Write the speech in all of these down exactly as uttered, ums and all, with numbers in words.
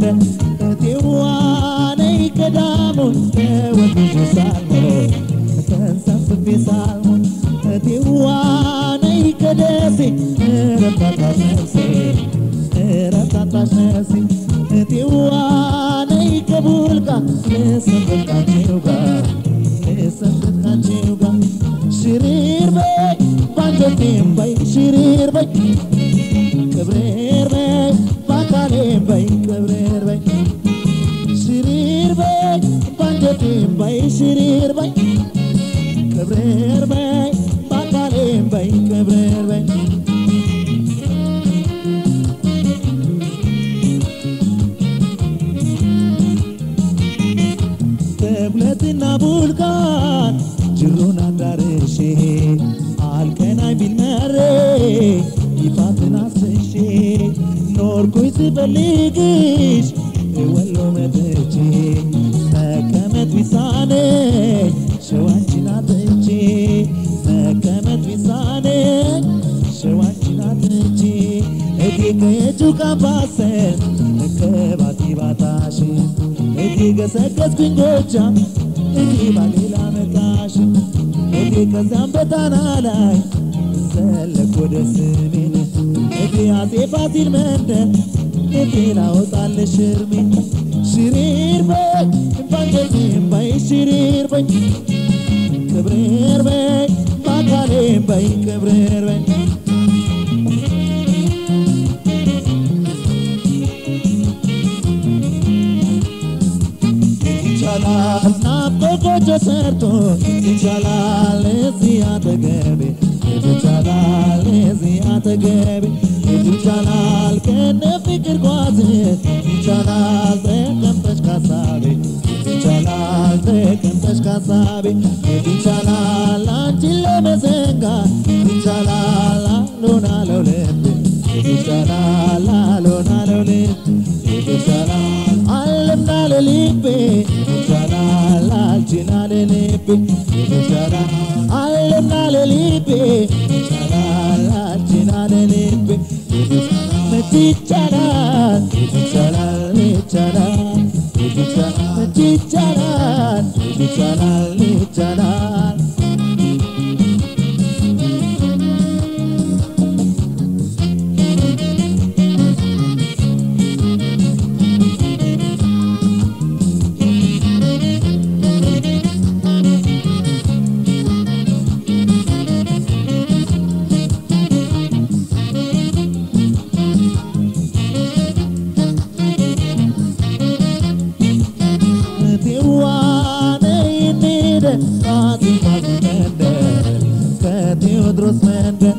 እቴዋነይ ቀዳሙን ወንዙ ሳልሞት ተንሳፍፌ ሳልሞት እቴዋነይ ቀደሴ ረታታሽ ነፍሴ ረታታሽ ነፍሴ እቴዋነይ ከቡልጋ ልሰንበት ካንቺው ጋር ልሰንበት ካንቺው ጋር ሽሪር በይ ባንጀቴም በይ ሽሪር በይ ክብሬር በይ ባካሌም በይ ክብሬር በይ ሽሪር በይ ባንጀቴም በይ ሽሪር በይ ክብሬር በይ ባካሌም በይ ክብሬር በይ ተብለትና ቡልጋን ጅሩን አዳርሼ አልቀናይ ቢልመሬ ይፋትን አስሼ ኖርኩኝ ስፈልግሽ ወሎ መጥቼ መቀመጥ ቢሳነኝ ሸዋንቺን አጥቼ መቀመጥ ቢሳነኝ ሸዋንቺን አጥቼ እቴ ከየጁ ካምባሰን ከባቲ ባታሽ እቴ ገሰገስኩኝ ጎጃም እቴ ባሌላ መጣሽ እቴ ከዚያም በጣና ላይ ዘለቅ ወደ ሰሜን እቴ አፄ ፋሲል መንደር እቴ ላወጣልሽ እርሜን ሽሪር በይ ባንጀቴም በይ ሽሪር በይ ክብሬር በይ ባካሌም በይ ክብሬር በይ ይቻላል ናፍቆ ጎጆ ሰርቶ ይቻላል እዚህ አጠገቤ ይቻላል እዚህ አጠገቤ ይቻላል ከነ ፍቅር ጓዝ ይቻላል ተቀምጠሽ ካሳቤ ይቻላል ተቀምጠሽ ካሳቤ ይቻላል አንቺን ለመዘንጋት ይቻላል አሎን አለው ልቤ ይቻላል አሎን አለው ልቤ ይቻላል አለምና ለልቤ ይቻላል አልችና ለልቤ ይቻላል አለምና ለልቤ ይቻላል አልችና ለልቤ መች ይቻላል ይቻላል ይቻላል ይቻላል መች ይቻላል ይቻላል ይቻላል ከቴዎድሮስ መንደር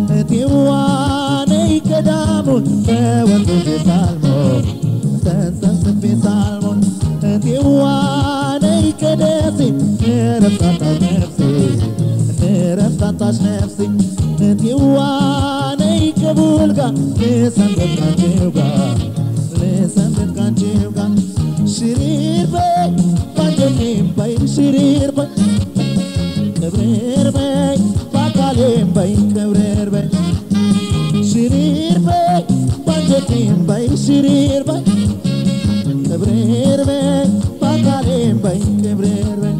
እቴዋነይ ቀዳሙን በወንዙ ሳልሞት ተንሰፍስፌ ሳልሞት እቴዋነይ ቀደሴ ረታታሽ ነፍሴ ረታታሽ ነፍሴ እቴዋነይ ከቡልጋ ልሰንበት ካንቺው ጋር ልሰንበት ካንቺው ጋር ሽሪር በይ ባንጀቴም በይ ሽሪር በይ ክብሬር በይ ባካሌም በይ ክብሬር በይ ሽሪር በይ ባንጀቴም በይ ሽሪር በይ ክብሬር በይ ባካሌም በይ ክብሬር በይ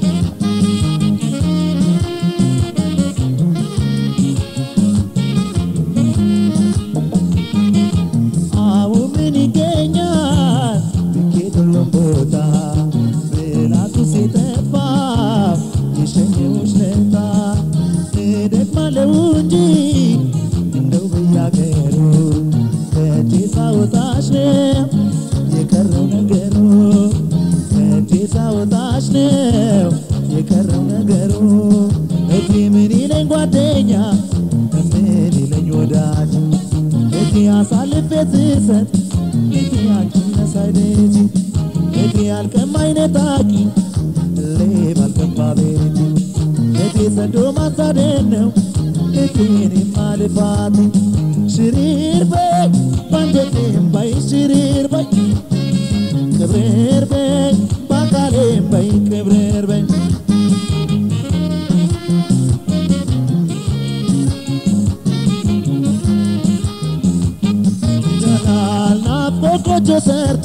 አዎ ምን ይገኛል ብኬት ሁሉም ቦታ ብላቱ ሲጠፋ የሸኘሁሽ ለታ እደክማለሁ እንጂ እንደው በያገሩ ከእጄ ሳወጣሽ ነው የቀረው ነገሩ ከእጄ ሳወጣሽ ነው የቀረው ነገሩ እቴ ምን ይለኝ ጓደኛ ምን ይለኝ ወዳጅ እቴ አሳልፌ ስሰጥ እቴ አንቺን ነሳይ ልጅ እቴ ያልቀማኝ ነጣቂ ሌባ አልገባ ቤቴ እቴ ሰዶ ማሳደድ ነው እቴኔማ ልፋቴ ሽሪር በይ ባንጀቴም በይ ሽሪር በይ ክብሬር በይ ባካሌም በይ ክብሬር በይ ጎጆ ሰርቶ